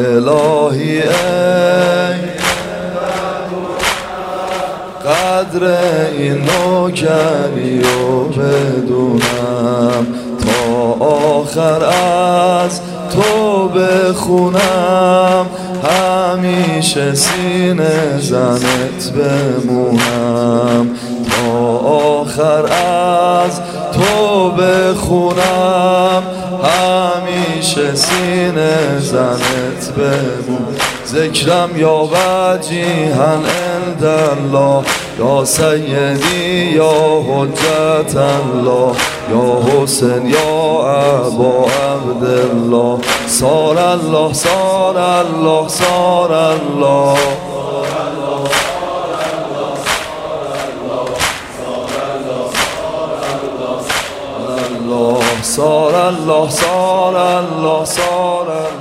الهی ای قدر این نوکری رو بدونم، تا آخر از تو بخونم، همیشه سینه زنت بمونم، تا آخر از تو بخونم، همیشه سینه زنت بمونم. ذکرم یا وجیها عند الله، یا سیدی یا حجت الله، یا حسین یا ابا عبدالله. صار الله صار الله صار الله، صار الله صار الله صار الله.